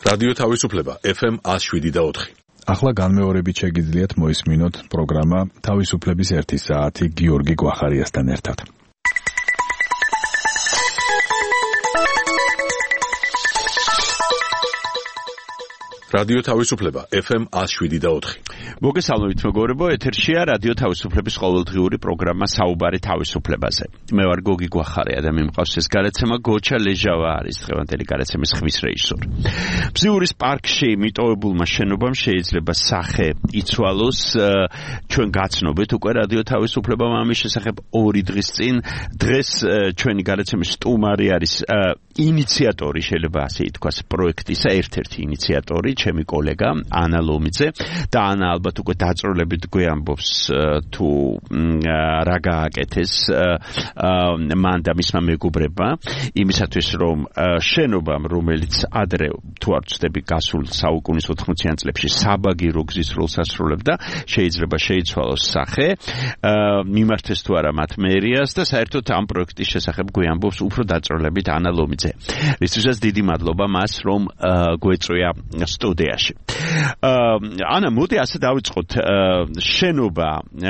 რადიო თავისუფლება FM 107.4. ახლა განმეორებით შეგიძლიათ მოისმინოთ პროგრამა თავისუფლების 1 საათი გიორგი გვახარიასთან ერთად. რადიო თავისუფლება FM 107.4. მოგესალმებით მეგობრებო, ეთერშია რადიო თავისუფლების ყოველდღიური პროგრამა საუბარი თავისუფლებაზე. მე ვარ გოგი გვახარია და მიმყავს ეს გარაცემა გოჩა ლეჟავა არის დღევანდელი გარაცემის ხმის რეჟისორი. ბზიურის პარკში მიტოვებულმა შენობამ შეიძლება სახე იცვალოს, ჩვენ გაცნობთ უკვე რადიო თავისუფლებამ ამის შესახებ 2 დღის წინ. დღეს ჩვენი გარაცემის სტუმარი არის ინიციატორი, შეიძლება ასე ითქვას, პროექტისა, ერთ-ერთი ინიციატორი, ჩემი კოლეგა ანა ლომიძე და ანა ალბათ უკვე დაწვრილებით გვეამბობს თუ რა გააკეთეს მან და მისმა მეგობრებმა იმისათვის რომ შენობამ რომელიც ადრე თუ არ ვცდები გასულ საუკუნის 80-იან წლებში საბაგირო გზის როლს ასრულებდა შეიძლება შეიცვალოს სახე მიმართეს თუ არა მათ მერიას და საერთოდ ამ პროექტის შესახებ გვეამბობს უფრო დაწვრილებით ანა ლომიძე რისთვისაც დიდი მადლობა მას რომ გვეწვია სტუდიაში. ანა, მოდი ასე დავიწყოთ. შენობა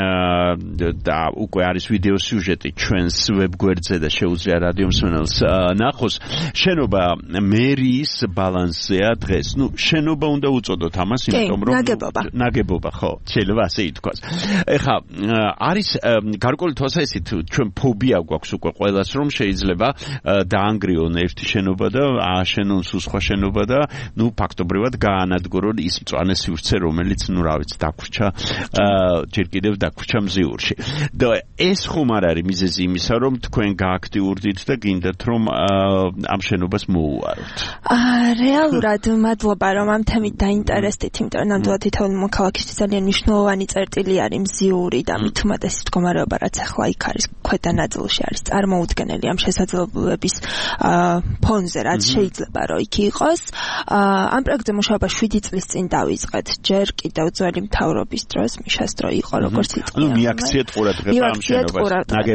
და უკვე არის ვიდეო სიუჟეტი ჩვენს ვებგვერდზე და შეუძლია რადიო მსმენელს ნახოს. შენობა მერიის ბალანსზეა დღეს. შენობა უნდა უწოდოთ ამას, იმიტომ რომ ნაგებობა, ხო, შეიძლება ასე ითქვას. ეხლა არის გარკვეული თვალსაზრისით ჩვენ ფობია გვაქვს უკვე ყველას რომ შეიძლება დაანგრიონ ერთი შენობა და ააშენონ სხვა შენობა და ფაქტობრივად გაანადგურონ ის მწვანე სივრცე, რომელიც რა ვიცი, დაგვრჩა ჯერ კიდევ დაგვრჩა მზიურში. და ეს ხომ არ არის მიზეზი იმისა, რომ თქვენ გააქტიურდით და გინდათ რომ ამ შენობას მოუაროთ. რეალურად მადლობა რომ ამ თემით დაინტერესდით, იმიტომ რომ ნამდვილად თითოეული მოქალაქისთვის ძალიან მნიშვნელოვანი წერტილი არის მზიური და მით უმეტეს მდგომარეობა, რაც ახლა იქ არის ქვედა ნაწილში არის წარმოუდგენელი ამ შესაძლებლობების ფონზე, რაც შეიძლება რომ იქ იყოს. ამ პროექტზე მუშაობა 7 წლის წინ დავიწყეთ, ჯერ კიდევ ძველი მთავრობის დროს, მიშას დრო იყო როგორც იწია. მიაქციეთ ყურადღება ამ შენობას,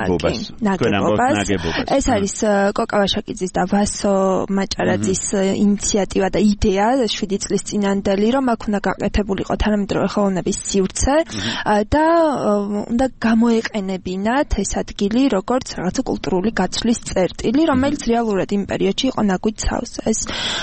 ნაგებობას. ეს არის კოკავაშაკიძის და ვასო მაჭარაძის ინიციატივა და იდეა 7 წლის წინანდელი, რომ აქ უნდა გაკეთებულიყო თანამედროვე ხელოვნების სივრცე და უნდა გამოეყენებინათ ეს ადგილი როგორც რაღაცა კულტურული გაცვლის წერტილი, რომელიც რეალურად იმ პერიოდში იყო ნაგვით სავსე. ეს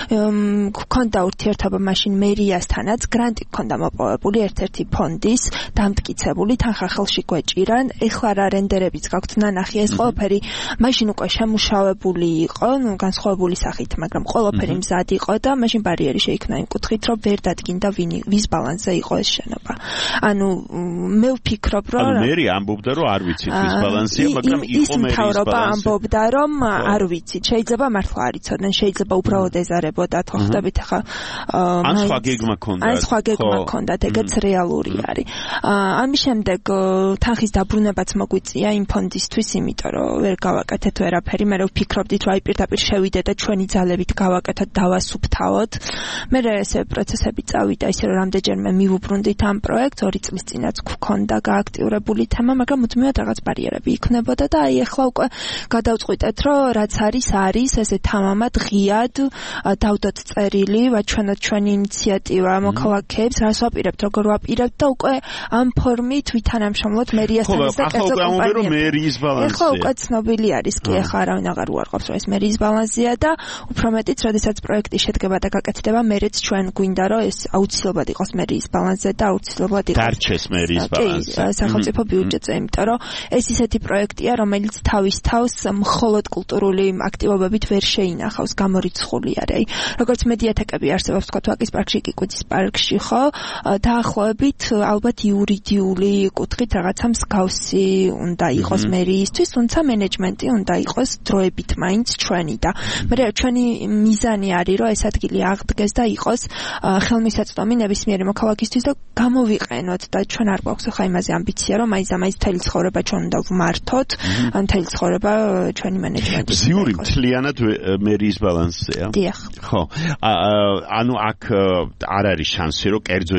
გქონდა ურთიერთობა მაშინ მერიასთანაც, გრანტი გქონდა მოპოვებული ერთ-ერთი ფონდის დამტკიცებული, თანხა ხელში გვეჭირან, ეხლა რა რენდერებიც გაქვთ ნანახი, ეს ყველაფერი მაშინ უკვე შემუშავებული იყო, განსხვავებული სახით, მაგრამ ყველაფერი მზად იყო და მაშინ ბარიერი შეიქმნა იმ კუთხით, რომ ვერ დადგინდა ვის ბალანსზე იყო ეს შენობა. ანუ მე ვფიქრობ, რომ მერი ამბობდა, რომ არ ვიცით ვის ბალანსია, მაგრამ იყო მერის მთავრობა ამბობდა, რომ არ ვიცით. შეიძლება მართლა არ იცოდნენ, შეიძლება უბრალოდ ეზარებოდათ, ხო ხვდებით ახლა ან სხვა გეგმა ქონდათ. ან სხვა გეგმა ქონდათ, ეგეც რეალური არის. ამის შემდეგ თანხის დაბრუნებაც მოგვიწია იმ ფონდისთვის, იმიტომ რომ ვერ გავაკეთეთ ვერაფერი, მე ვფიქრობდით, რომ აი პირდაპირ შევიდეთ და ჩვენი ძალებით გავაკეთოთ, დავასუფთავოთ. მე ესე პროცესები წავიდა, ისე რომ რამდენჯერმე მივუბრუნდით ამ პროექტს, 2 წლის წინაც გქონდა გააქტიურებული თემა, მაგრამ მუდმივად რაღაც ბარიერები იქნებოდა და აი ახლა უკვე გადავწყვიტეთ, რომ რაც არის, ესე თამამად ღიად დავდოთ წერილი, ვაჩვენოთ ჩვენი ინიციატივა მოქალაქეებს, რას ვაპირებთ, როგორ ვაპირებთ და უკვე ამ ფორმით ვითანამშრომლოთ მერიასთან და კერძო კომპანიებთან. ეხლა უკვე ცნობილი არის კი, ეხლა არავინ აღარ უარყოფს, რომ ეს მერიის ბალანსია და უფრო მეტიც, როდესაც პროექტი შედგება და გაკეთდება, მერეც ჩვენ გვინდა, რომ ეს აუცილებლად იყოს მერიის ბალანსზე და აუცილებლად იყოს დარჩეს მერიის ბალანსი. სახელმწიფო ბიუჯეტზე, იმიტომ რომ ეს ისეთი პროექტია, რომელიც თავის თავს მხოლოდ კულტურული აქტივობებით ვერ შეინახავს, გამორიცხული არის. როგორც მედიათეკები არსებობს, თქვა ვაკის პარკში, კიკუძის პარკში, ხო? დაახლოებით ალბათ იურიდიული კუთხით რაღაცა მსგავსი უნდა იყოს მერიისთვის, თუმცა მენეჯმენტი უნდა იყოს დროებით მაინც ჩვენი და მე ჩვენი მიზანი არის, რომ ეს ადგილი აღდგეს და იყოს ხელმისაწვდომი ნებისმიერი მოქალაქისთვის და გამოვიყენოთ და ჩვენ არ გვაქვს ხა იმაზე ამბიცია, რომ აი ზამაის მთელი ცხოვრება ჩვენ უნდა ვმართოთ, ან მთელი ცხოვრება ჩვენი მენეჯმენტი. ზიური მთლიანად მერიის ბალანსია. დიახ. ხო. ანუ აქ არ არის შანსი, რომ კერძო ინვესტორი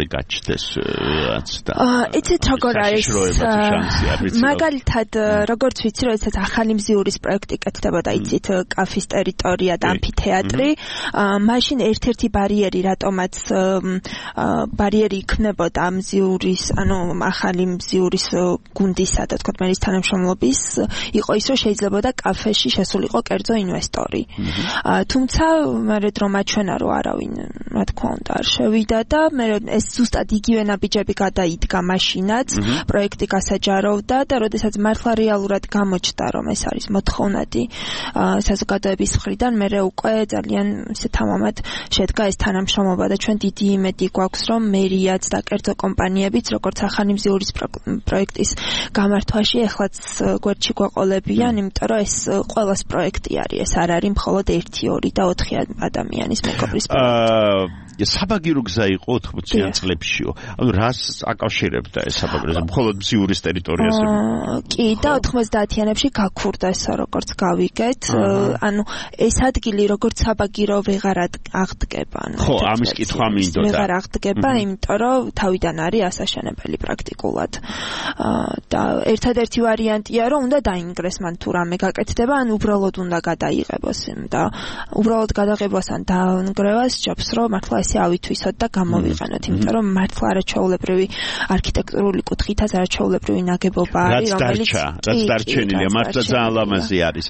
სწორი გაჩნდეს რაც და იცით როგორ არის მაგალითად როგორც ვიცი როდესაც ახალი მზიურის პროექტი კეთდებოდა იცით კაფის ტერიტორია და ამფითეატრი მაშინ ერთ-ერთი ბარიერი რატომაც ბარიერი იქნებოდა მზიურის ანუ ახალი მზიურის გუნდისა და თქო მერის თანამშრომლობის იყო ის რომ შეიძლებოდა კაფეში შესულიყო კერძო ინვესტორი თუმცა მე რომ აჩვენა რომ არავინ რა თქმა უნდა არ შევიდა და მე ეს ზუსტად იგივე ნაბიჯები გადაიდგა მაშინაც პროექტი გასაჯაროვდა და როდესაც მართლა რეალურად გამოჩნდა რომ ეს არის მოთხოვნადი საზოგადოების მხრიდან მე უკვე ძალიან ისე თამამად შედგა ეს თანამშრომლობა და ჩვენ დიდი იმედი გვაქვს რომ მერიაც და კერძო კომპანიებიც როგორც ახალი მზიურის პროექტის გამართვაში ეხლაც გვერდში გვაყოლებიან იმიტომ რომ ეს ყველას პროექტი არის ეს არ არის მხოლოდ 1 2 და 4 ადამიანის მეგობრის პროექტი საბაგირო გზა იყო 80-იან წლებშიო. ანუ რას აკავშირებდა ეს საბაგირო? მხოლოდ მზიურის ტერიტორიაზე. კი, და 90-იანებში გაქურდა ეს როგორც გავიგეთ. ანუ ეს ადგილი როგორც საბაგირო ვეღარ აღდგება. ხო, ამის კითხვა მინდოდა. ვეღარ აღდგება, იმიტომ რომ თავიდან არის ასაშენებელი პრაქტიკულად. და ერთადერთი ვარიანტია, რომ უნდა დაინგრეს მან თუ რამე გაკეთდება, ან უბრალოდ უნდა გადაიღებოს და უბრალოდ გადაღებას ან დაანგრევას ჯობს, რომ მართლა ესე ავითვისოთ და გამოვიყენოთ, იმიტომ რომ მართლა არაჩვეულებრივი არქიტექტურული კუთხითაც არაჩვეულებრივი ნაგებობა არის, რომელიც რაც დარჩენილია, მართლა ძალიან ლამაზი არის.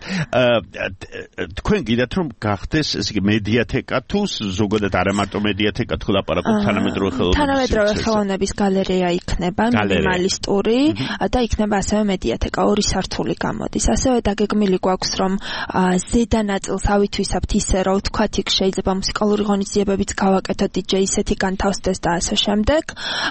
თქვენ გიდათ რომ გახდეს ესე იგი მედიათეკა თუ ზოგადად არა მარტო მედიათეკა თუ ლაპარაკობთ თანამედროვე ხელოვნების გალერეა იქნება, მინიმალისტური და იქნება ასევე მედიათეკა, 2 სართული გამოდის. ასევე დაგეგმილი გვაქვს რომ ზედა ნაწილს ავითვისებთ ისე რომ ვთქვათ იქ შეიძლება მუსიკალური ღონისძიებებიც გავაკეთოთ DJ set-ი განთავსდეს და ასე შემდეგ.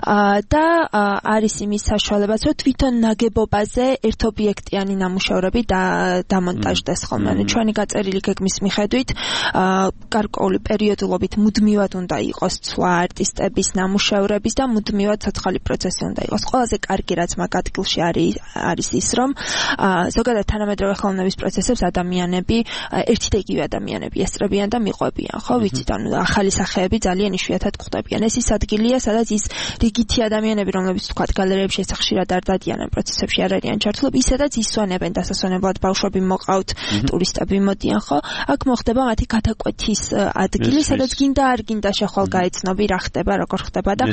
და არის იმის საშუალებაც რომ თვითონ ნაგებობაზე ერთობიექტიანი ნამუშევრები დამონტაჟდეს ხოლმე. ჩვენი გაწერილი გეგმის მიხედვით გარკვეული პერიოდულობით მუდმივად უნდა იყოს ცვლა არტისტების ნამუშევრების და მუდმივად ცოცხალი პროცესი უნდა იყოს. ყველაზე კარგი რაც მაგ ადგილში არის ის რომ ზოგადად თანამედროვე ხელოვნების პროცესებს ადამიანები ერთი და იგივე ადამიანები ესწრებიან და მიყვებიან, ხო, ვიცით, ანუ ახალი სახეები ძალიან იშვიათად გვხვდებიან. ეს ის ადგილია, სადაც ის რიგითი ადამიანები, რომლებიც თქვათ გალერეებში ეს ხშირად არ დადიან ამ პროცესებში არ არიან ჩართულები, ისედაც ისვენებენ დასასვენებლად ბავშვები მოყავთ, ტურისტები მოდიან, ხო? აქ მოხდება მათი გადაკვეთის ადგილი, სადაც გინდა არ გინდა შეხვალ გაეცნობი რა ხდება, როგორ ხდება და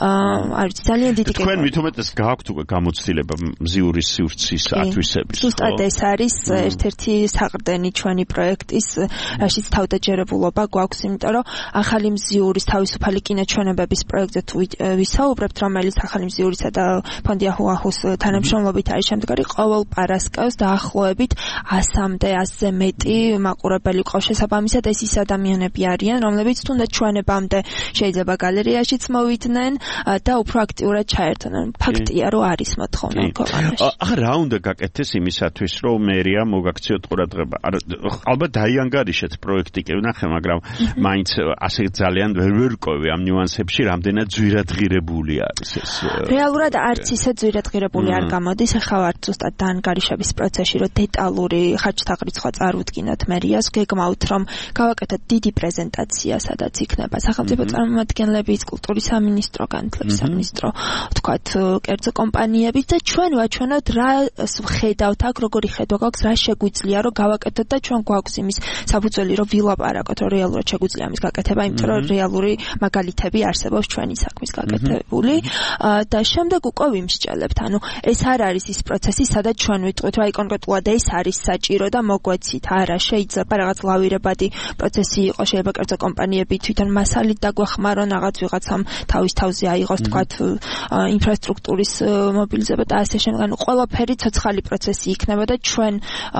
არის ძალიან დიდი კეთება. თქვენ მithumetes გააქვთ უკვე გამოცდილება მზიურის სივრცის ათვისების. ზუსტად ეს არის ერთ-ერთი საყრდენი ჩვენი პროექტის, რაშიც თავდაჯერებულობა გვაქვს, იმიტომ რომ ახალი მზიურის თავისუფალი კინოჩვენებების პროექტზე თუ ვისაუბრებთ, რომელიც ახალი მზიურისა და ფონდი აჰუაჰუს თანამშრომლობით არის შემდგარი, ყოველ პარასკევს დაახლოებით 100-მდე 100-ზე მეტი მაყურებელი ყავს შესაბამისად ეს ის ადამიანები არიან, რომლებიც თუნდაც ჩვენებამდე შეიძლება გალერეაშიც მოვიდნენ და უფრო აქტიურად ჩაერთონენ. ფაქტია, რომ არის მოთხოვნა ქვეყანაში. ახლა რა უნდა გაკეთდეს იმისათვის, რომ მერია მოგაქციოთ ყურადღება? ალბათ დაიანგარიშეთ პროექტი კი ვნახე, მაგრამ მაინც ასე ძალიან ვერ ვკოვი ამ ნიუანსებში, რამდენად ძვირადღირებული არის ეს. რეალურად არც ისე ძვირადღირებული არ გამოდის, ახლა ვართ ზუსტად დაანგარიშების პროცესში, რომ დეტალური ხარჯთაღრიცხვა წარუდგინოთ მერიას, გეგმავთ, რომ გავაკეთოთ დიდი პრეზენტაცია, სადაც იქნება სახელმწიფო წარმომადგენლების, კულტურის სამინისტრო, განათლების სამინისტრო, თქვათ, კერძო კომპანიების და ჩვენ ვაჩვენოთ რა ხედავთ აქ, როგორი ხედვა გვაქვს, რა შეგვიძლია რომ გავაკეთოთ და ჩვენ გვაქვს იმის საფუძველი, რომ ვილაპარაკოთ, რომ რეალურად შეგვიძლია ამის გაკეთება, იმიტომ რომ რეალური მაგალითები არსებობს ჩვენი საქმის გაკეთებული და შემდეგ უკვე ვიმსჯელებთ. ანუ ეს არ არის ის პროცესი, სადაც ჩვენ ვიტყვით, რომ აი კონკრეტულად ეს არის საჭირო და მოგვეცით. არა, შეიძლება რაღაც ლავირებადი პროცესი იყოს, შეიძლება კერძო კომპანიები თვითონ მასალით დაგვეხმარონ, რაღაც ვიღაცამ თავის თავზე აიღოს, თქვათ, ინფრასტრუქტურის მობილიზება და ასე შემდეგ. ანუ ყველაფერი ცოცხალი პროცესი იქნება და ჩვენ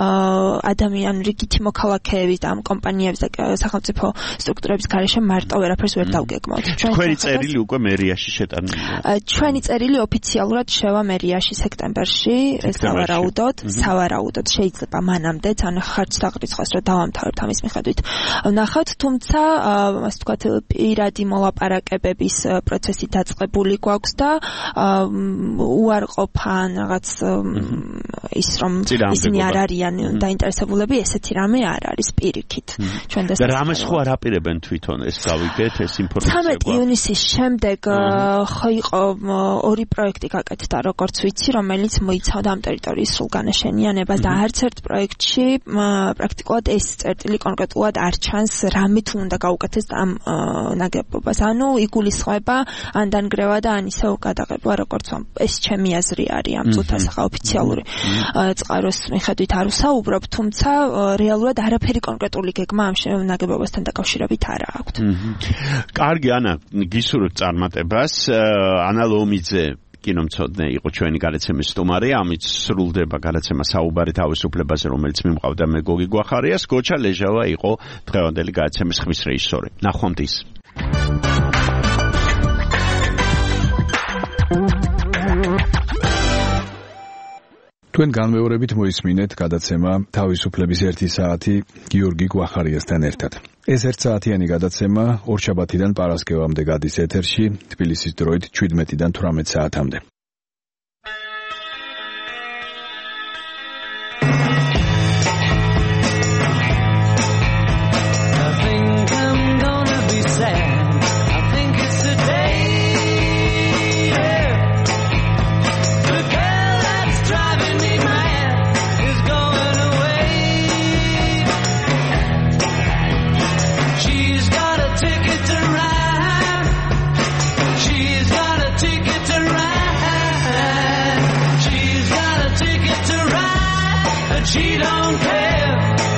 ადამიანური რიგითი მოქალაქეების და ამ კომპანიების და სახელმწიფო სტრუქტურების გარეშე მარტო ვერაფერს ვერ დავგეგმავთ. ჩვენი წერილი უკვე მერიაში შეტანილია. ჩვენი წერილი ოფიციალურად შევა მერიაში სექტემბერში, სავარაუდოდ შეიძლება მანამდეც, ანუ ხარჯთაღრიცხვას რომ დავამთავრებთ ამის მიხედვით ვნახავთ, თუმცა ასე ვთქვათ, პირადი მოლაპარაკებების პროცესი დაწყებული გვაქვს და უარყოფან რაღაც ის რომ ისინი არ არიან დაინტერესებულები, ესეთი რამე არ არის პირიქით. ჩვენ და რამე სხვა არ აპირებენ თვითონ ეს გავიგე. მოიგეთ ეს ინფორმაცია? 13 ივნისის შემდეგ ხო იყო ორი პროექტი გაკეთდა, როგორც ვიცი, რომელიც მოიცავდა ამ ტერიტორიის სრულგანაშენიანებას და არც ერთ პროექტში პრაქტიკულად ეს წერტილი კონკრეტულად არ ჩანს, რამე თუ უნდა გაუკეთეს ამ ნაგებობას. ანუ იგულისხმება ან დანგრევა და ან ისევ გადაღება, როგორც ეს ჩემი აზრი არის ამ წუთას ახლა ოფიციალური წყაროს მიხედვით არ ვსაუბრობ, თუმცა რეალურად არაფერი კონკრეტული გეგმა ამ ნაგებობასთან დაკავშირებით არ აქვთ. კარგი, ანა, გისურვებთ წარმატებას. ანა ლომიძე კინომცოდნე იყო ჩვენი გადაცემის სტუმარი, ამით სრულდება გადაცემა საუბარი თავისუფლებაზე, რომელიც მიმყავდა მე გოგი გვახარიას. გოჩა ლეჟავა იყო დღევანდელი გადაცემის ხმის რეჟისორი. ნახვამდის. თქვენ განმეორებით მოისმინეთ გადაცემა თავისუფლების 1 საათი გიორგი გვახარიასთან ერთად. ეს 1 საათიანი გადაცემა ორშაბათიდან პარასკევამდე გადის ეთერში, თბილისის დროით 17-დან 18 საათამდე. She don't care.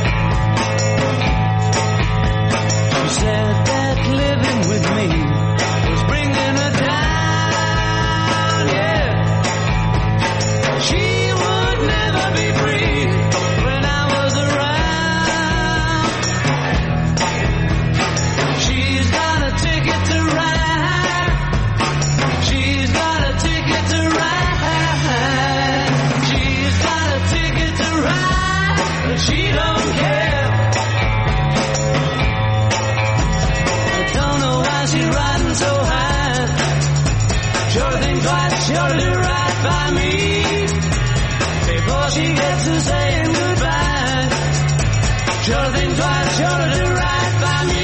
She said that living with me was bringing her down, yeah. She would never be free when I was around. She's got a ticket to ride. She's got a ticket to ride. She's got a ticket to ride, but she don't care. I don't know why she's riding so high. Sure think twice, sure do right by me before she gets to saying goodbye. Sure think twice, sure do right by me.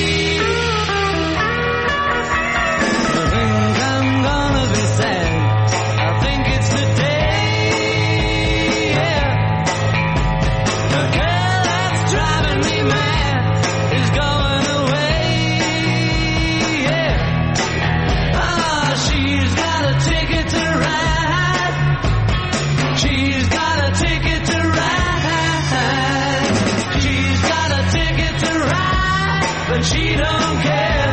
I think I'm gonna be sad. I think it's the day, yeah. The girl that's driving me mad is going away, yeah. Ah, she's got a ticket to ride. She's got a ticket to ride. She's got a ticket to ride, but she don't care.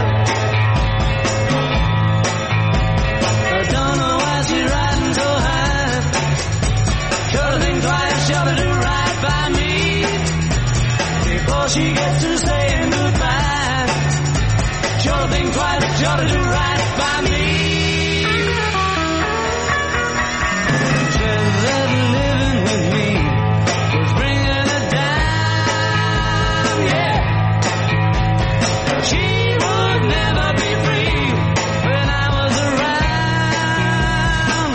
I don't know why she's riding so high. Sure think twice, sure to do right by me before she gets to saying goodbye. Sure think twice, sure to do right by me. Said that living with me was bringing her down, yeah. She would never be free when I was around.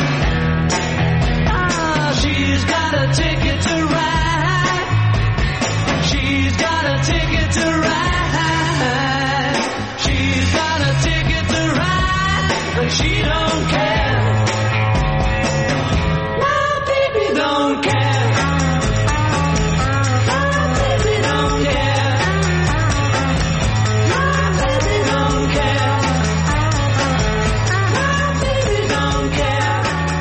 Ah, she's got a ticket to ride. She's got a ticket to ride. She's got a ticket to ride, but she don't care. My baby don't care. My baby don't care. My baby don't care. My baby don't care.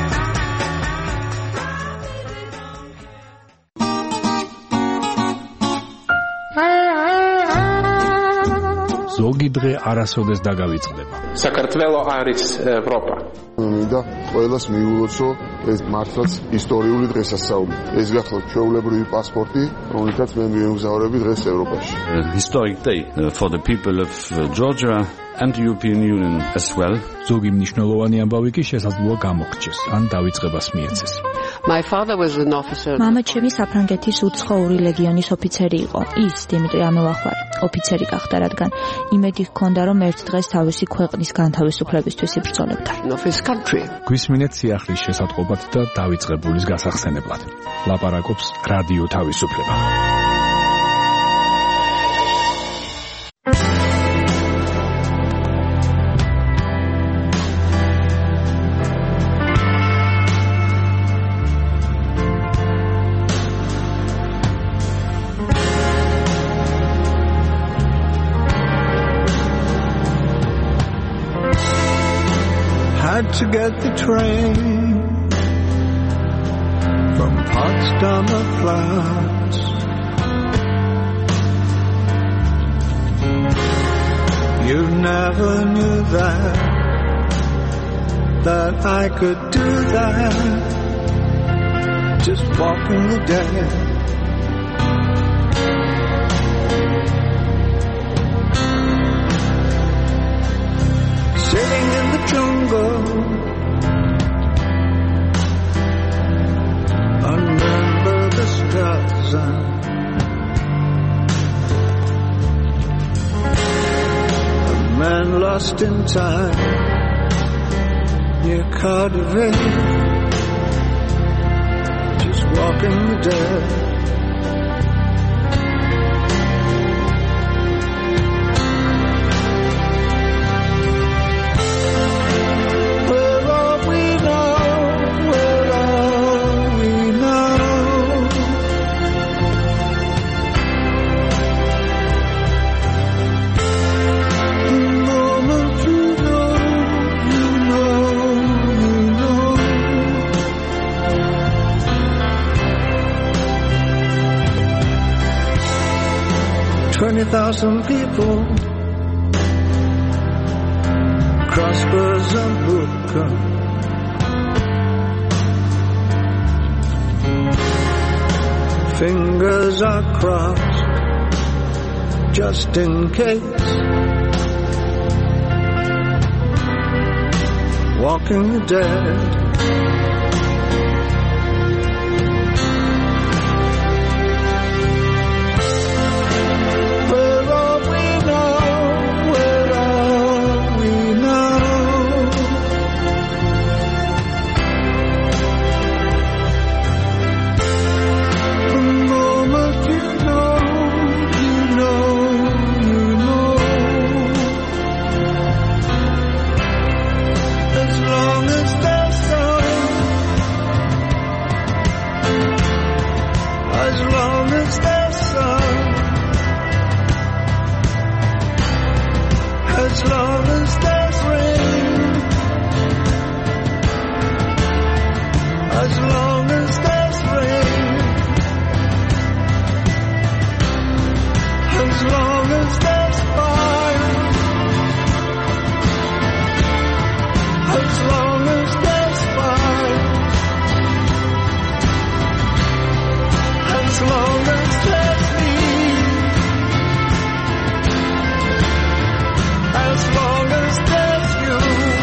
ზოგი დღე არასოდეს დაგავიწყდება. საქართველო არის ევროპა. მინდა ყველას მიულოცო ეს მართლაც ისტორიული დღესასწაული. ეს გახლავთ ჩვეულებრივი პასპორტი, რომელთაც მე მიემგზავრები დღეს ევროპაში. Historic day for the people of Georgia and the European Union as well. ზოგი მნიშვნელოვანი ამბავი კი შესაძლოა გამოგრჩეს, ან დავიწყებას მიეცეს. My father was an officer. მამა ჩემი საფრანგეთის უცხოური ლეგიონის ოფიცერი იყო. ის დიმიტრი ამელახვარი ოფიცერი გახდა, რადგან იმედი ჰქონდა, რომ ერთ დღეს თავისი ქვეყნის განთავისუფლებისთვის იბრძოლებდა. Of his country. გვისმინეთ სიახლის შესატყობად და დავიწყებულის გასახსენებლად. ლაპარაკობს რადიო თავისუფლება. had to get the train from Potsdamer Platz. You never knew that I could do that, just walking the dead. Sitting in the jungle under the stars, a man lost in time near Cardiff, just walking the dead. Where are we now? Where are we now? The moment you know, you know, you know. 20,000 people cross Berzabuka. Fingers are crossed just in case. Walking the dead. Where are we now? Where are we now? The moment you know, you know, you know. As long as there's sun, as long as there's sun, as long as there's rain, as long as there's rain, as long as there's fire, as long as there's fire, as long as there's me, as long as there's you.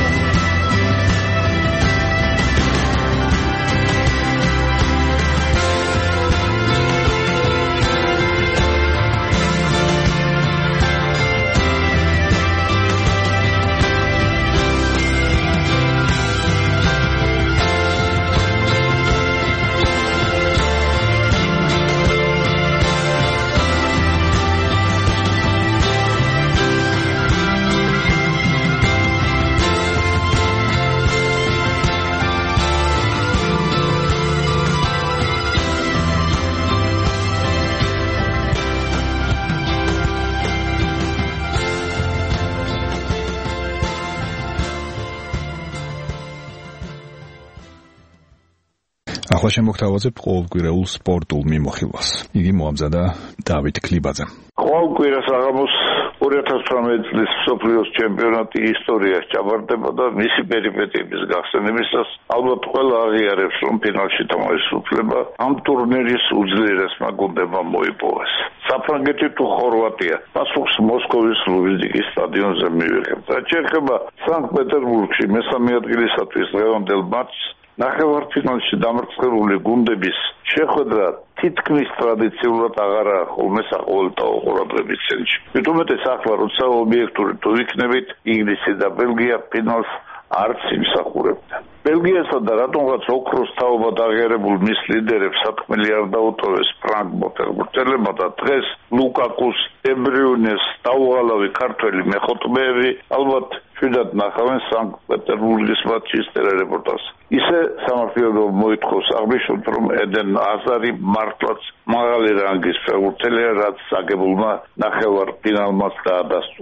ახლა შემოგთავაზებთ ყოველკვირეულ სპორტულ მიმოხილვას. იგი მოამზადა დავით ქლიბაძემ. ყოველკვირა საღამოს 2018 წლის მსოფლიოს ჩემპიონატი ისტორიაში ჩაბარდება და მისი პერიპეტიების გახსენებისას ალბათ ყველა აღიარებს, რომ ფინალში თამაშის უფლება ამ ტურნირის უძლიერესმა გუნდებმა მოიპოვეს. საფრანგეთი თუ ხორვატია პასუხს მოსკოვის ლუიზნიკის სტადიონზე მიიღებს. რაც შეეხება სანქტ-პეტერბურგში მესამე ადგილისათვის დღევანდელ მატჩს, ნახევარფინალში დამარცხებული გუნდების შეხვედრა თითქმის ტრადიციულად აღარაა ხოლმე საყოველთაო ყურადღების ცენტრში. მithumetes ახლა როცა ობიექტური თუ იქნებით, ინგლისი და ბელგია ფინალს არც იმსახურებდა. ბელგიასა და რატომღაც ოქროს თაობად აღიარებულ მის ლიდერებს სათქმელი არ დაუტოვეს ფრანგ მოთერგურტელებმა და დღეს ლუკაკუს, დებრიუნეს დაუღალავი ქართველი მეხოთბეები ალბათ შვიდად ნახავენ სანქტ-პეტერბურგის მატჩის ტელერეპორტაჟს. ისე სამართლიანო მოითხოვს აღნიშნოთ, რომ ედენ აზარი მართლაც მაღალი რანგის ფეხბურთელია, რაც აგებულმა ნახევარფინალმაც დაადასტურა.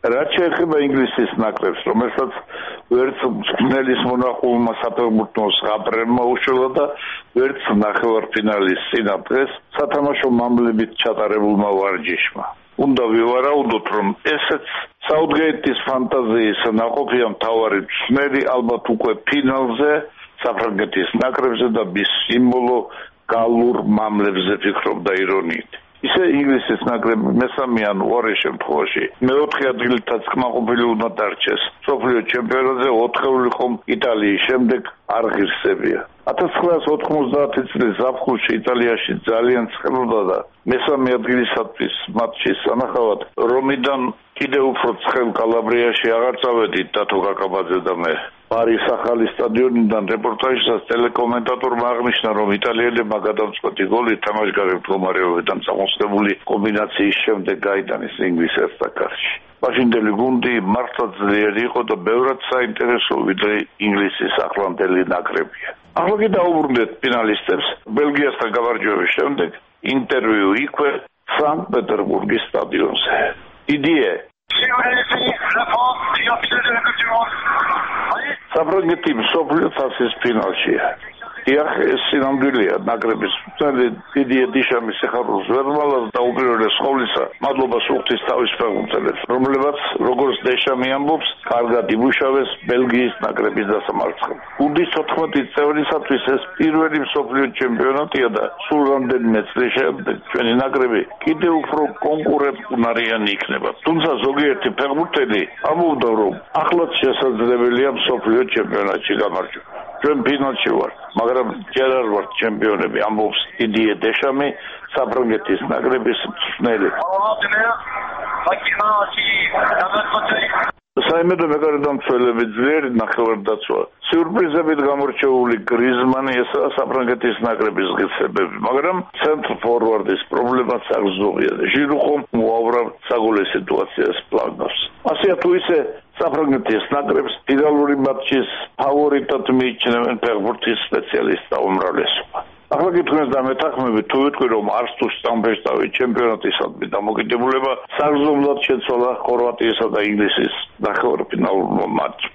რაც შეეხება ინგლისის ნაკრებს, რომელსაც ვერც მწვრთნელის მონახულმა საფეხბურთო ზღაპრებმა უშველა და ვერც ნახევარფინალის წინაპრეს სათამაშო მამლებით ჩატარებულმა ვარჯიშმა. უნდა ვივარაუდოთ, რომ ესეც საუთგეიტის ფანტაზიის ნაყოფია მთავარი მწვრთნელი ალბათ უკვე ფინალზე საფრანგეთის ნაკრებზე და მის სიმბოლო გალურ მამლებზე ფიქრობდა ირონიით. ისე ინგლისის ნაკრები მესამე ან უარი შემთხვევაში მეოთხე ადგილითაც კმაყოფილი უნდა დარჩეს. მსოფლიო ჩემპიონატზე 4-ეული ხომ იტალიის შემდეგ არ ღირსებია. 1990 წლის ზაფხულში იტალიაში ძალიან ცხელოდა და მესამე ადგილისათვის მატჩის სანახავად რომიდან კიდევ უფრო ცხელ კალაბრიაში აღარ წავედით დათო კაკაბაძე და მე. პარის ახალი სტადიონიდან რეპორტაჟისას ტელეკომენტატორმა აღნიშნა, რომ იტალიელებმა გადამწყვეტი გოლი თამაშგარე მდგომარეობიდან წამოსწებული კომბინაციის შემდეგ გაიტანეს ინგლისს ერთა კარში. მაშინდელი გუნდი მართლაც ძლიერი იყო და ბევრად საინტერესო ვიდრე ინგლისის ახლანდელი ნაკრებია. ახლა კი დაუბრუნდეთ ფინალისტებს. ბელგიასთან გამარჯვების შემდეგ ინტერვიუ იქვე სანქტ-პეტერბურგის სტადიონზე. იდეა საფრანგეთი მსოფლიო თასის ფინალშია. დიახ, ეს სინამდვილეა. ნაკრების მწვრთნელი დიდიე დიშამის სიხარულს ვერ მალავს და უპირველეს ყოვლისა მადლობას უხდის თავის ფეხბურთელებს, რომლებაც როგორც დეშამი ამბობს, კარგად იმუშავეს ბელგიის ნაკრების დასამარცხებლად. გუნდის 14 წევრისათვის ეს პირველი მსოფლიო ჩემპიონატია და სულ რამდენიმე წლის შემდეგ ჩვენი ნაკრები კიდევ უფრო კონკურენტუნარიანი იქნება. თუმცა ზოგიერთი ფეხბურთელი ამბობდა, რომ ახლაც შესაძლებელია მსოფლიო ჩემპიონატში გამარჯვება. ჩვენ ფინალში ვართ, მაგრამ ჯერ არ ვართ ჩემპიონები, ამბობს დიდიე დეშამი, საფრანგეთის ნაკრების მწვრთნელი. საიმედო მეკარდამცველები ძლიერი ნახევარდაცვა. სიურპრიზებით გამორჩეული გრიზმანი ესაა საფრანგეთის ნაკრების ღირსებები, მაგრამ ცენტრ ფორვარდის პრობლემაც აღზოგია. ჟირო ხომ უავრავ საგოლე სიტუაციას პლანავს. ასეა თუ ისე საფრანგეთის ნაკრებს ფინალური მატჩის ფავორიტად მიიჩნევენ ფეხბურთის სპეციალისტთა უმრავლესობა. ახლა გითხრათ და მეთანხმები თუ ვიტყვი, რომ არც თუ სტამბეშტავი ჩემპიონატისადმი დამოკიდებულება საგრძნობლად შეცვალა ხორვატიისა და ინგლისის ნახევარფინალურ მატჩში.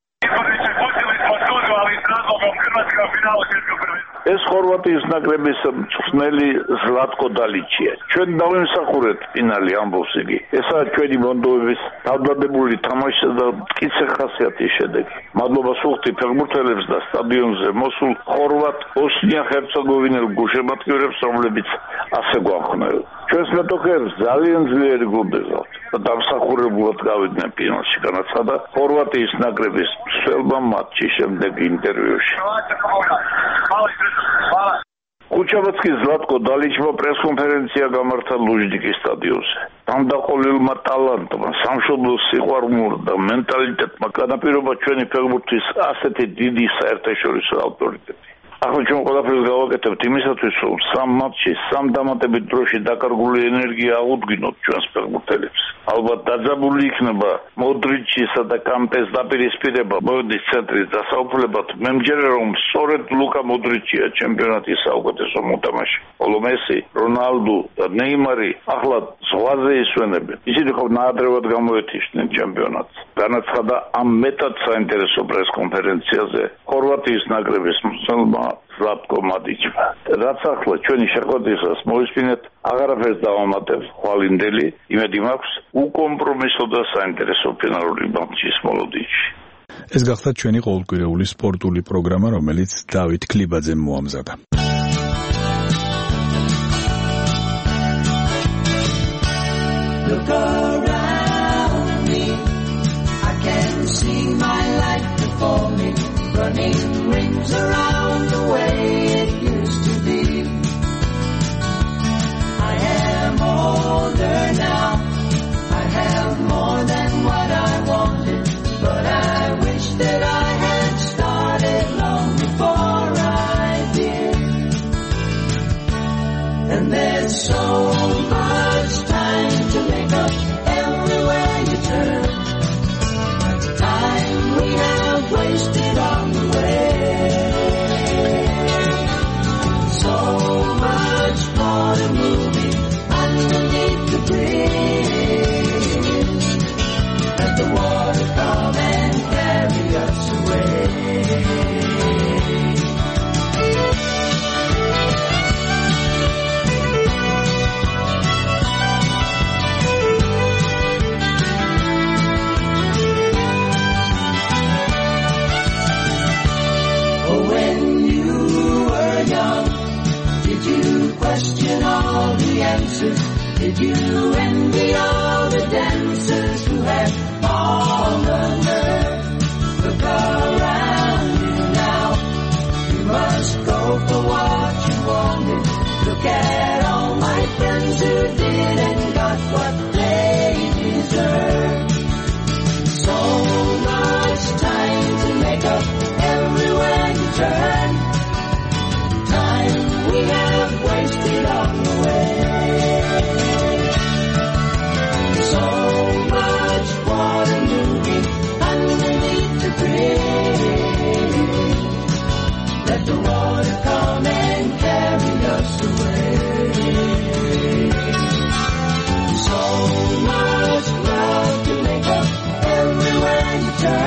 ეს ხორვატიის ნაკრების მწვრთნელი ზლატკო დალიჩია. ჩვენ დავიმსახურეთ ფინალი, ამბობს იგი. ესაა ჩვენი მონდოების თავდადებული თამაშისა და მტკიცე ხასიათის შედეგი. მადლობას ვუხდი ფეხბურთელებს და სტადიონზე მოსულ ხორვატ ბოსნია-ჰერცეგოვინელ გულშემატკივრებს, რომლებიც ასე გვახმენ. ჩვენს მეტოქეებს ძალიან ძლიერი გუნდი გყავთ და დამსახურებულად გავიდნენ ფინალში, განაცხადა ხორვატიის ნაკრების მსვლელმა მატჩის შემდეგ ინტერვიუში. კუჩაბაცკის ზლატკო დალიჩმა პრესკონფერენცია გამართა ლუჟნიკის სტადიონზე. დამდაყოლილმა ტალანტმა, სამშობლოს სიყვარულმა და მენტალიტეტმა განაპირობა ჩვენი ფეხბურთის ასეთი დიდი საერთაშორისო ავტორიტეტი. ახლა ჩვენ ყველაფერს გავაკეთებთ იმისათვის, რომ სამ მატჩში, სამ დამატებით დროში დაკარგული ენერგია აღუდგინოთ ჩვენს ფეხბურთელებს. ალბათ დაძაბული იქნება მოდრიჩისა და კამპეს დაპირისპირება მოდის ცენტრის დასაუფლებად. მე მჯერა, რომ სწორედ ლუკა მოდრიჩია ჩემპიონატის საუკეთესო მოთამაშე. ხოლო მესი, რონალდო და ნეიმარი ახლა ზღვაზე ისვენებენ. ისინი ხო ნაადრევად გამოეთიშნენ ჩემპიონატს. განაცხადა ამ მეტად საინტერესო პრესკონფერენციაზე ხორვატიის ნაკრების მსვლელმა ზლატკო მადიჩმა. რაც ახლა ჩვენი შეხვედრისას მოისმინეთ, აღარაფერს დავამატებ ხვალინდელი, იმედი მაქვს უკომპრომისო და საინტერესო ფინალური მატჩის მოლოდინში. ეს გახდა ჩვენი ყოველკვირეული სპორტული პროგრამა, რომელიც დავით ქლიბაძემ მოამზადა. Look around me, I can see my life before me, running rings around the way it used to be. I am older now, I have more than what I wanted, but I wish that I had started long before I did. And there's so much time to make up everywhere you turn. Time we have wasted on the way. So much more to moving underneath the bridge. question all the answers? Did you envy all the dancers who had all the nerve? Look around you now. You must go for what you wanted. Look at all my friends who did and got what they deserve. So much time to make up everywhere you turn. Time we have wasted on the way. So much water moving underneath the bridge. Let the water come and carry us away. So much love to make up everywhere you turn.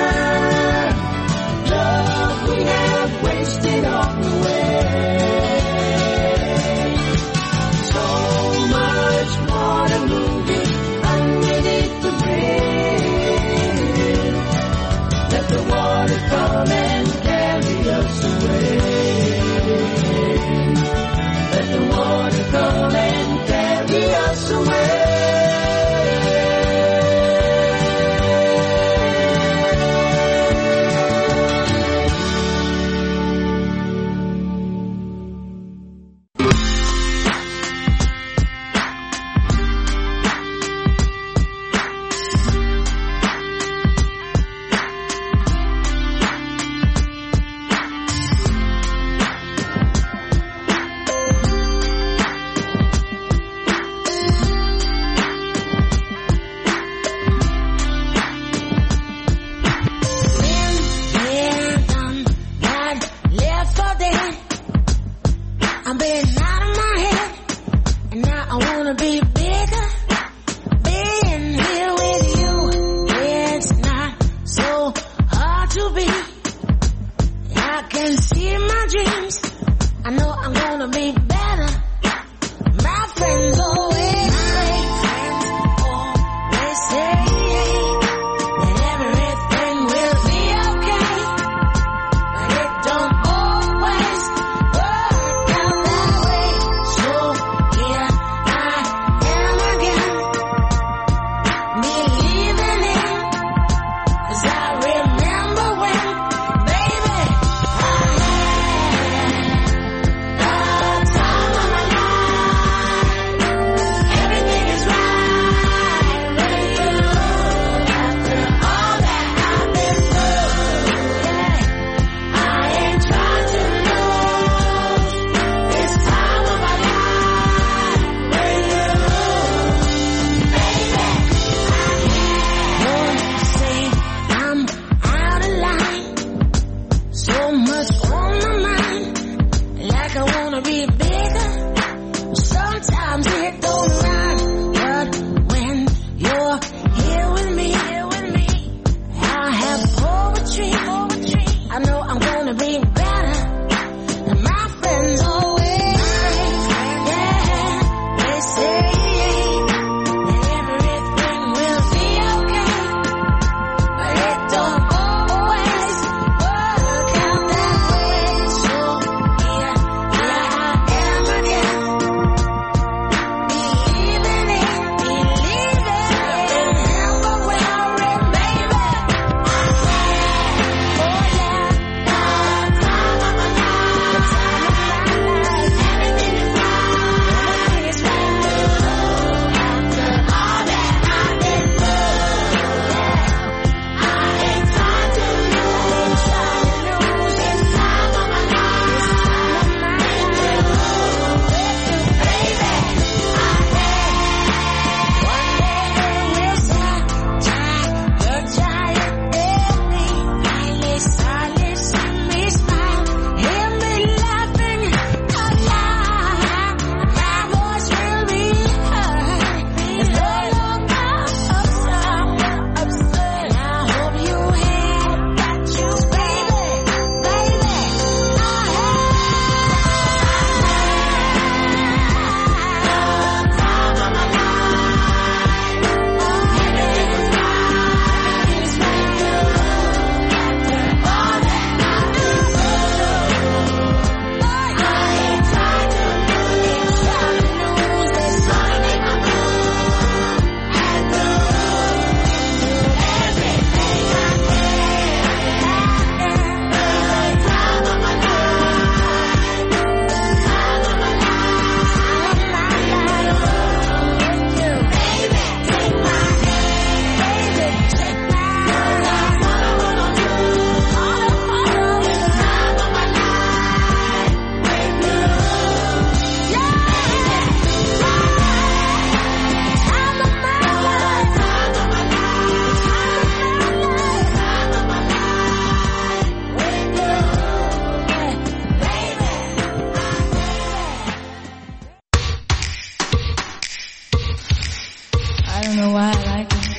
why I like it.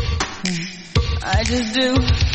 I just do.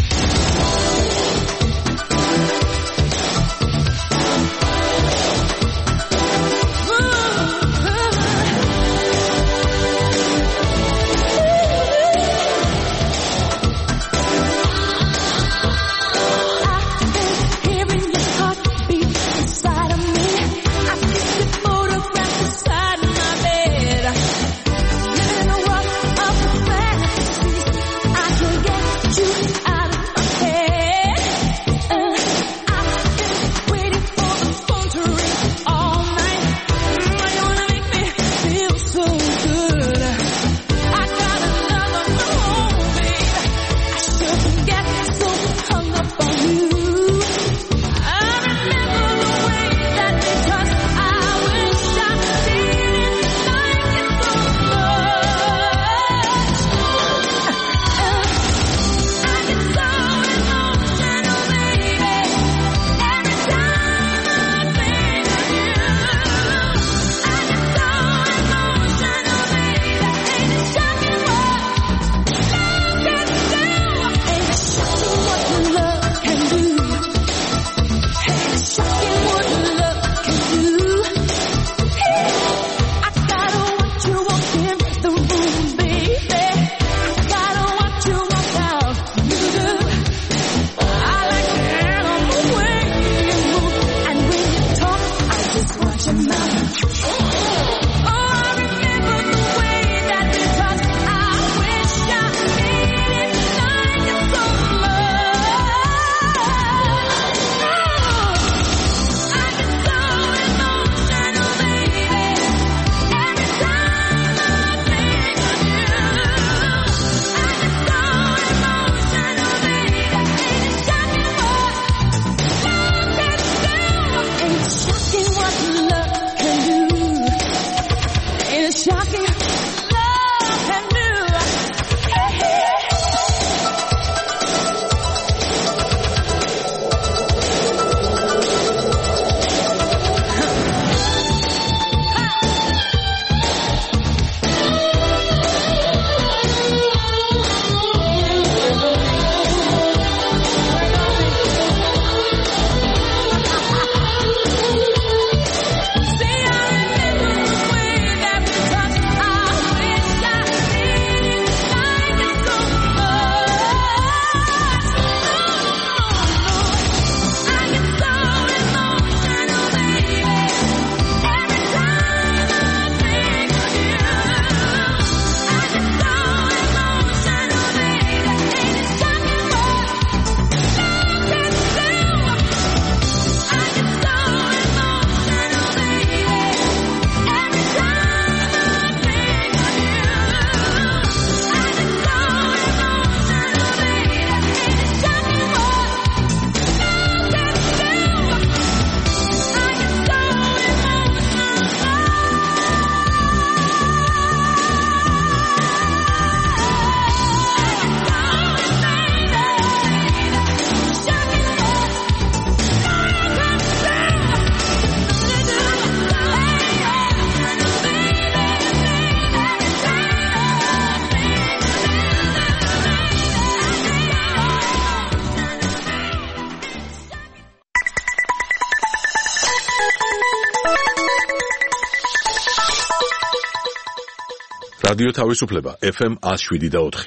რადიო თავისუფლება FM 107.4.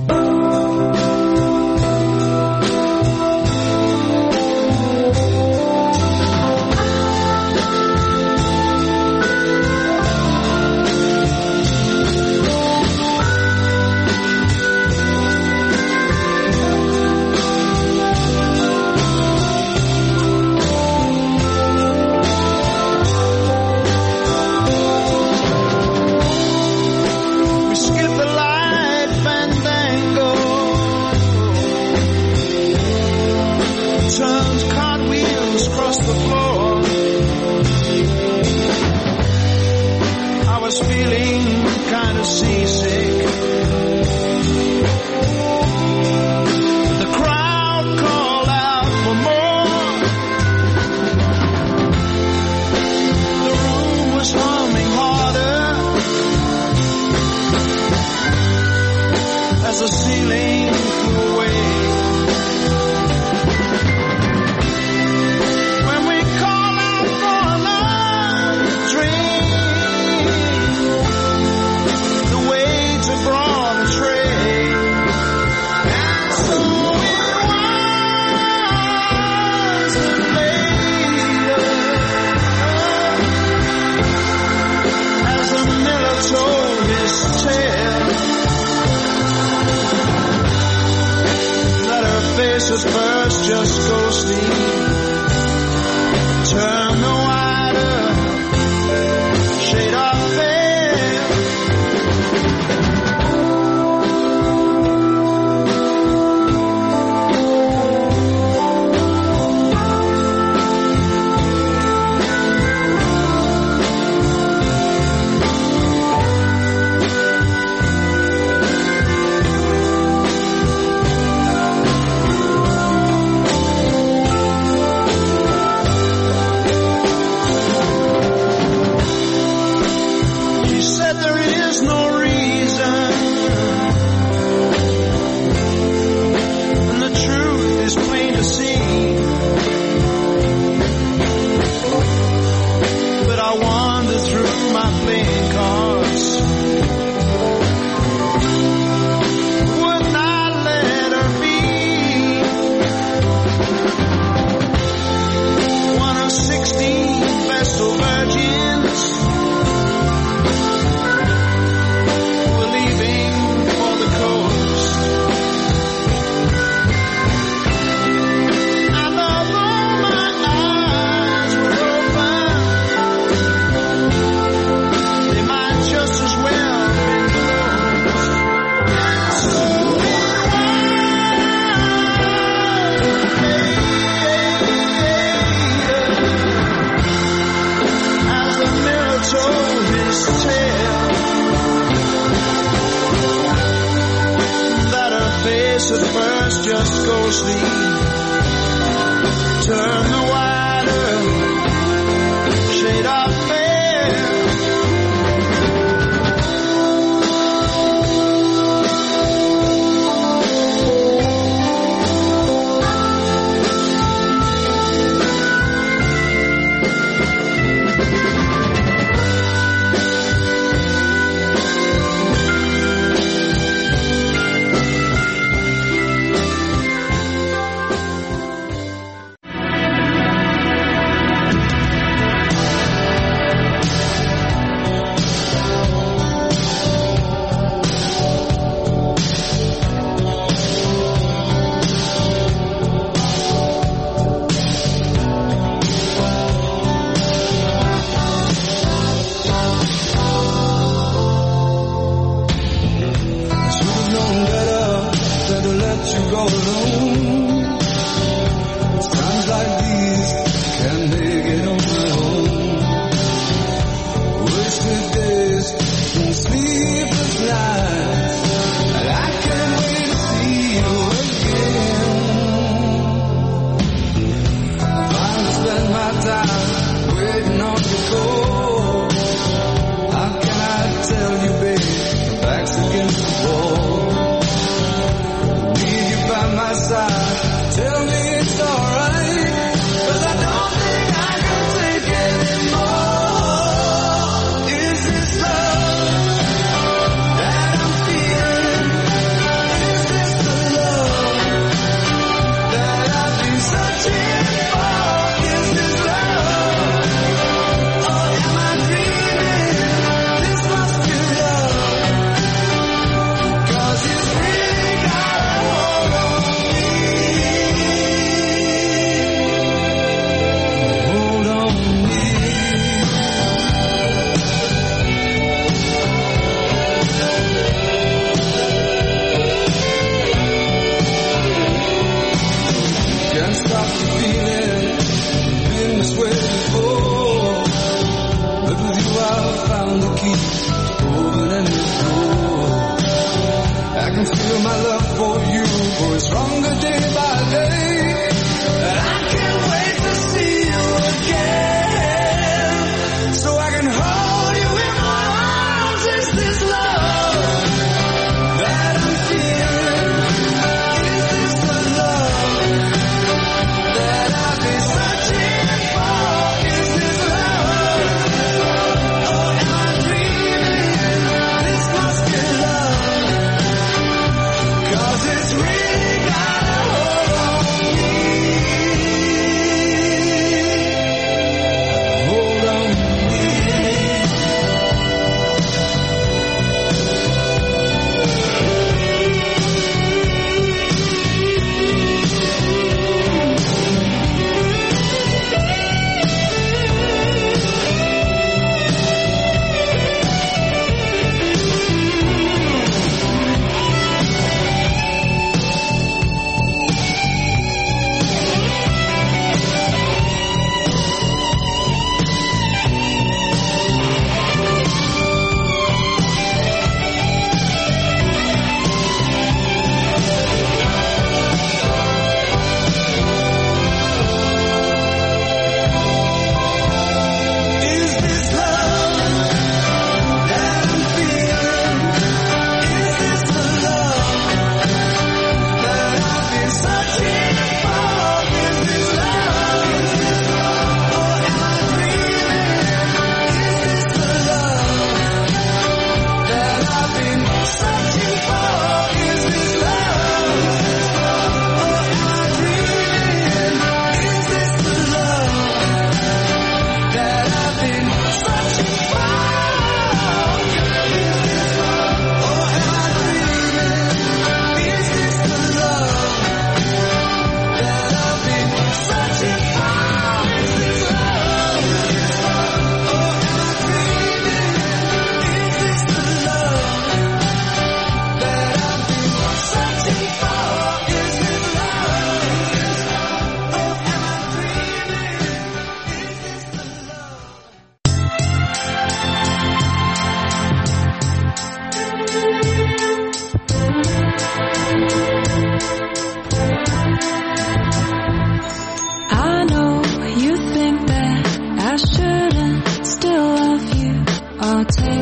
The room told his tale, that her face was first just ghostly, turn the wider shade of pale.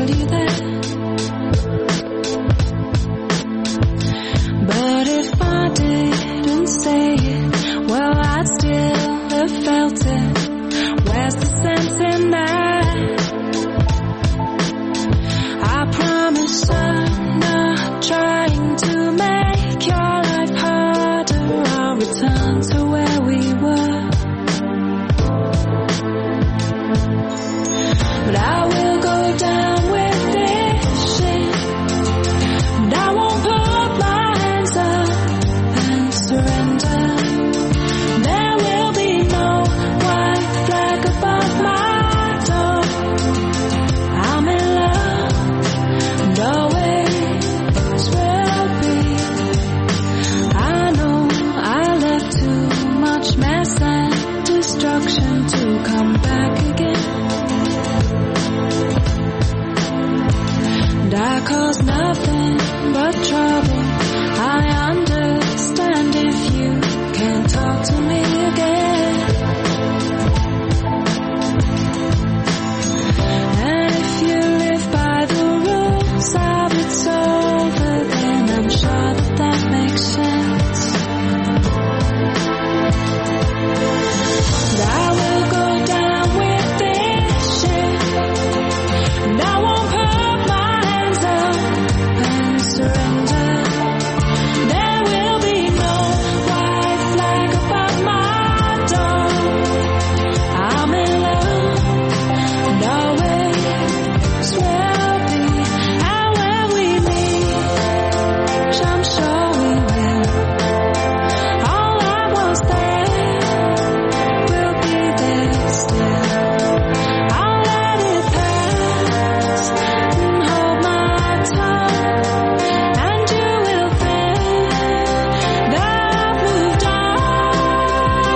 tell you that. But if I didn't say it, well, I'd still have felt it. Where's the sense in that? I promise I'm not trying to make your life harder. I'll return to where we were. But I will go down with this shit, and I won't put my hands up and surrender. There will be no white flag above my door. I'm in love, and always will be. I know I left too much mess and destruction to come back again. And I cause nothing but trouble. I understand if you can't talk to me again. And if you live by the rules of it's over, then I'm sure that that makes sense. And I will go down with this shit, and I won't put my hands up and surrender. There will be no white flag above my door. I'm in love, and always will be. And when we meet, which I'm sure we will, all I was there will be there still. I'll let it pass and hold my tongue, and you will think that I've moved on.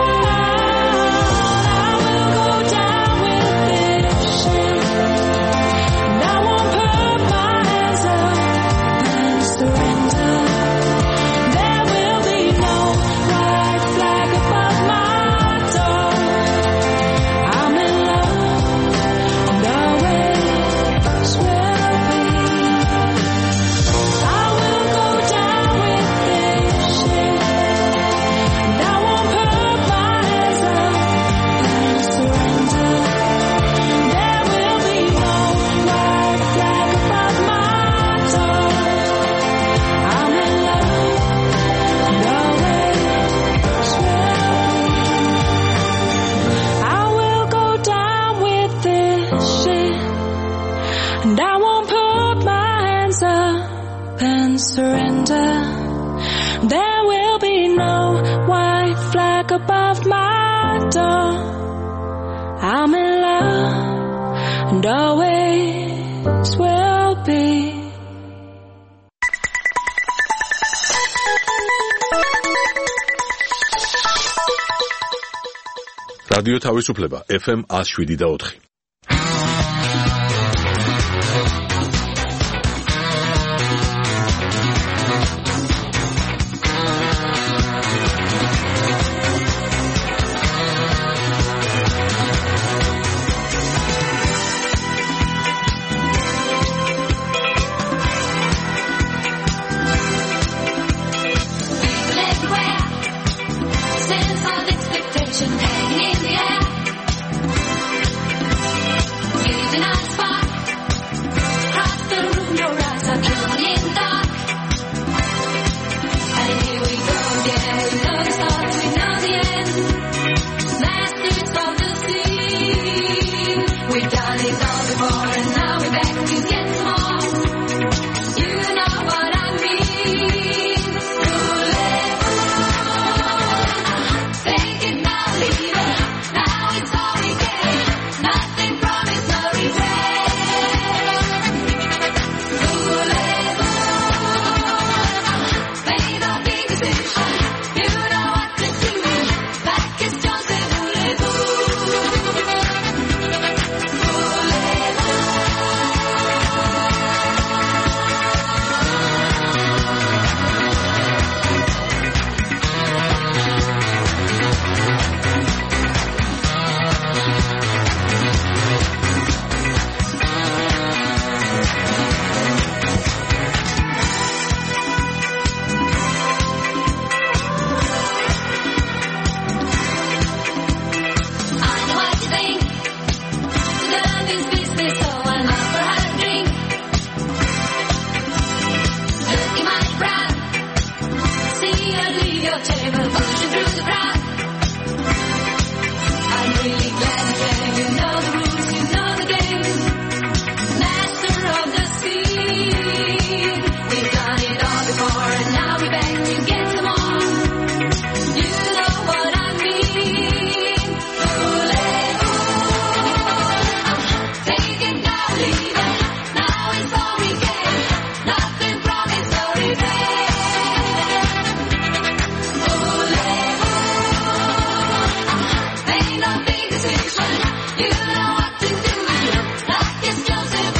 I will go down with this shit, and I won't put my hands up and surrender. There will be no white flag above my door. I'm in love, and always will be. I will go down with this shit, and I won't put my hands up and surrender. There will be no white flag above my door. I'm in love, and always will be. I will go down with this shit, and I won't put my hands up and surrender. There will be no white flag above my door. I'm in love, and always will be. რადიო თავისუფლება FM 107.4. Sense of expectation hanging in the air. chamber, pushing through the crowd. I'm really glad you came. You know the rules, you know the game. Master of the scene. We've done it all before, and now we're back to get some more. You know what I mean. Take it now, leave it. Now it's all we get. Nothing promised or ain't no big decision. You know what to do. Like it's Joseph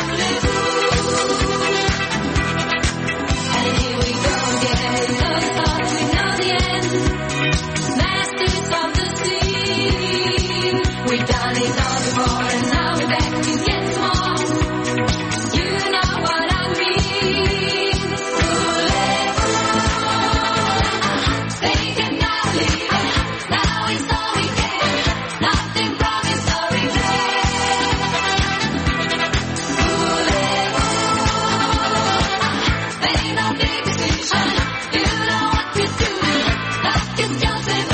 and here we go again. Know the start, we know the end. Masters of the scene. We've done it all before, and now we're back to get some more. You know what I mean. Take it now, leave it. Now it's all we get. Nothing promised or ain't no big decision. You know what to do. Like it's Joseph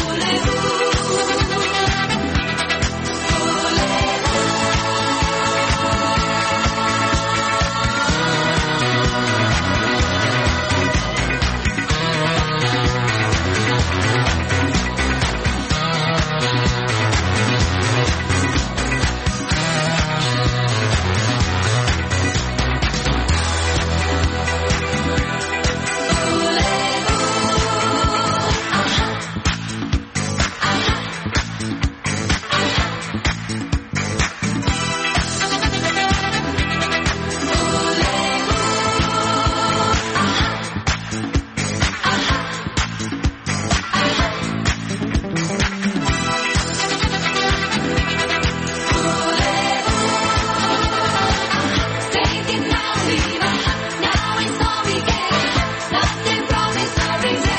Take it now, leave it. Now it's all we get. Nothing promised or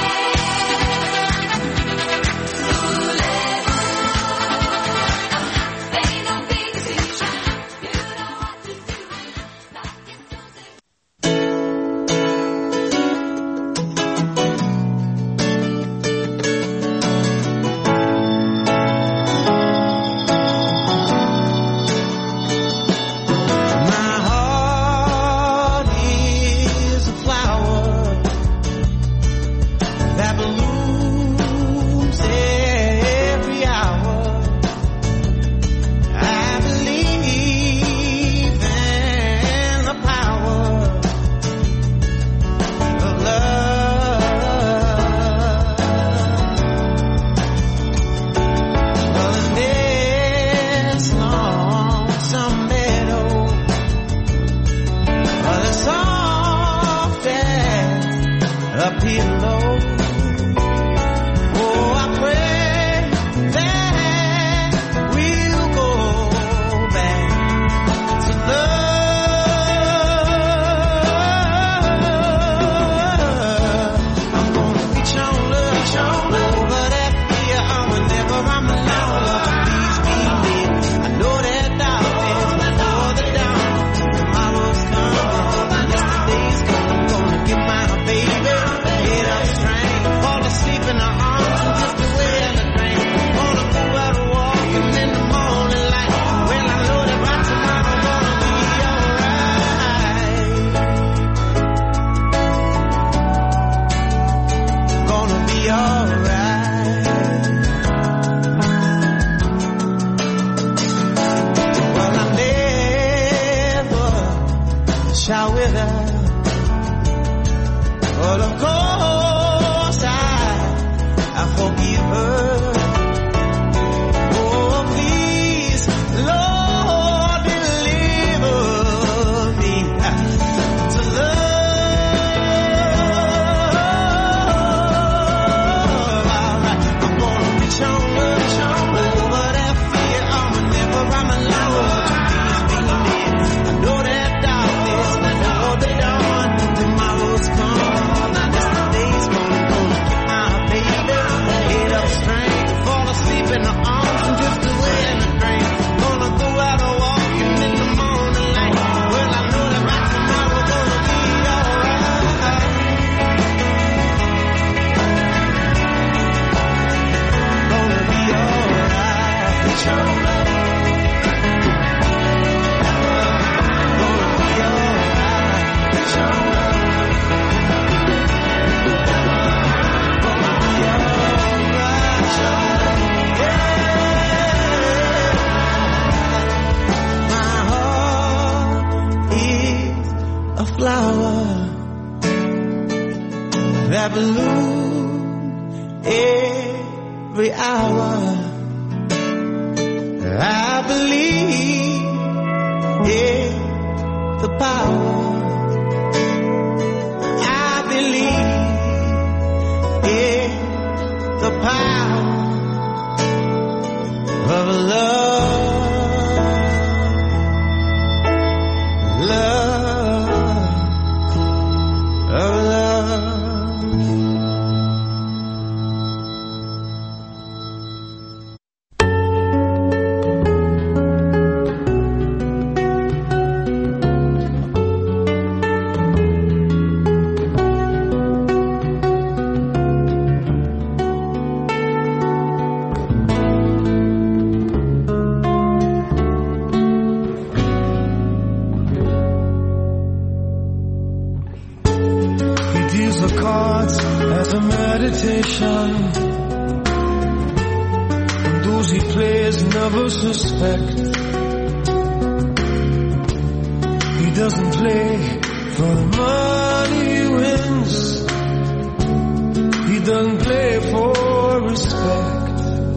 ain't no big decision. You know what to do. Like it's Joseph. My heart is a flower that blooms every hour. I believe in the power of love. Well, in this lonesome meadow, the soft as a pillow. Oh, I pray that we'll go back to love. I'm gonna reach on love, over that fear. Whenever I'm alone, please be near. I know that darkness before the dawn. Tomorrow's coming, yesterday's gone. I'm gonna get my baby, get up straight, fall asleep in her arms and just away in the rain. Gonna go out walking in the morning light. Well, I know that by tomorrow gonna be alright. Gonna be alright. Well, I never shall wither. But of course I forgive her. Oh, please, Lord, deliver me to love. Alright, I'm gonna reach on over that fear. Whenever I'm alone, please be near. I know that darkness before the dawn. Tomorrow's come, yesterday's gone. Gonna get my baby, head up straight. a flower that blooms every hour. I believe in the power. I believe in the power of love, of love. And those he plays never suspect. He doesn't play for the money he wins. He doesn't play for respect.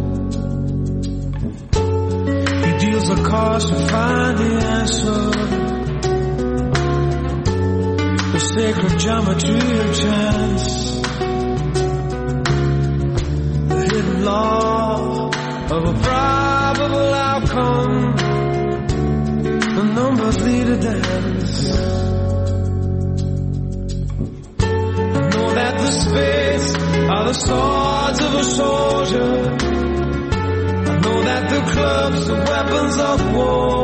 He deals the cards to find the answer. The sacred geometry of chance. Law of a probable outcome. The numbers lead a dance. I know that the spades are the swords of a soldier. I know that the clubs are weapons of war.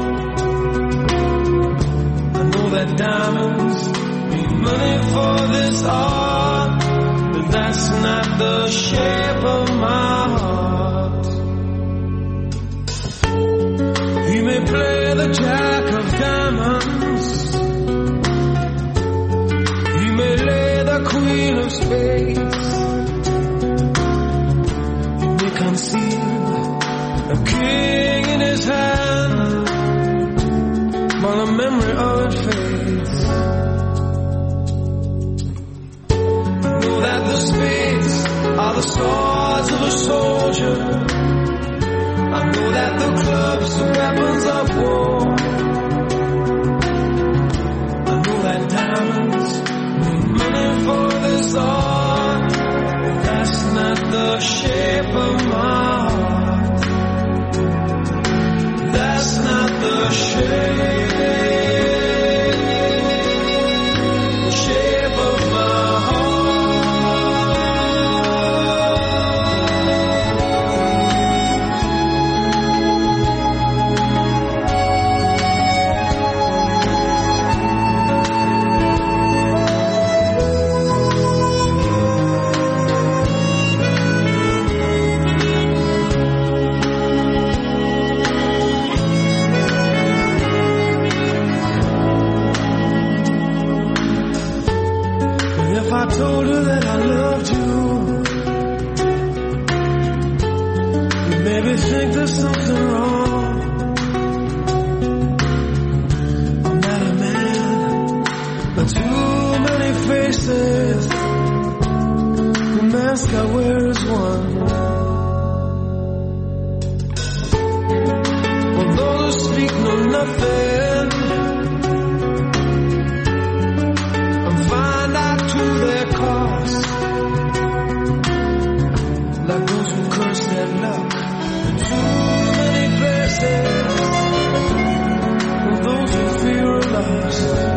I know that diamonds mean money for this art. But that's not the shape of my heart. He may play the jack of diamonds. He may lay the queen of spades. He may conceal a king in his hand while the memory of it fades. That the spades are the swords of a soldier. I know that the clubs are weapons of war. I know that diamonds need money for this art. But that's not the shape of my heart. That's not the shape of my heart. I told her that I loved you, you maybe think there's something wrong. I'm not a man, but too many faces. The mask I wear is one. For those who speak know nothing and find out to their cost, like those who curse their luck in too many places, and those who fear a loss.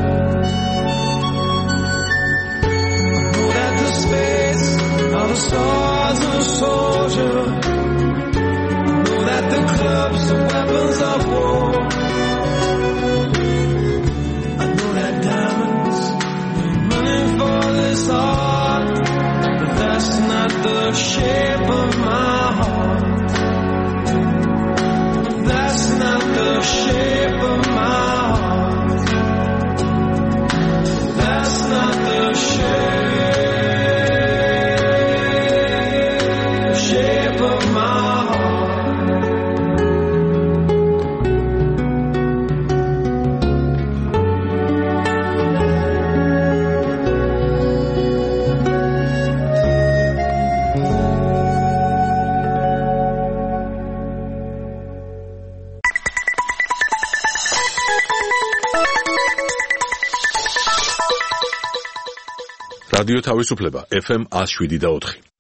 I know that the spades are the swords of a soldier. I know that the clubs are weapons of war. რადიო თავისუფლება FM 107.4